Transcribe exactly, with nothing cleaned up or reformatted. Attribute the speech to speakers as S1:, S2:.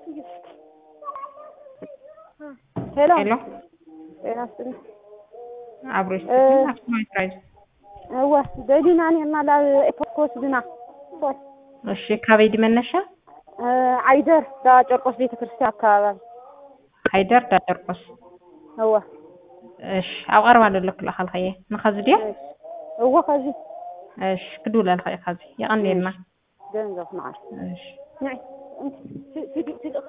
S1: ሄሎ
S2: ሄሎ
S1: ጤናስጥልኝ
S2: አብሮሽ ተከና ማይትራይዝ
S1: አዋ በዲና ነና ላ ኤፖኮስ ዲና
S2: እሺ ካቤድ መነሻ
S1: አይደር ዳ ጨርቆስ ቤተክርስቲያን አካባቢ
S2: አይደር ዳ ጨርቆስ
S1: አዋ
S2: እሺ አቀርባ ለክ ለخلخየ ንخዝዲያ
S1: አዋ خዚ
S2: እሺ ክዱላ ለخይ خዚ ያቀኔልና
S1: ገንዘብ ማዓር
S2: እሺ
S1: ናይ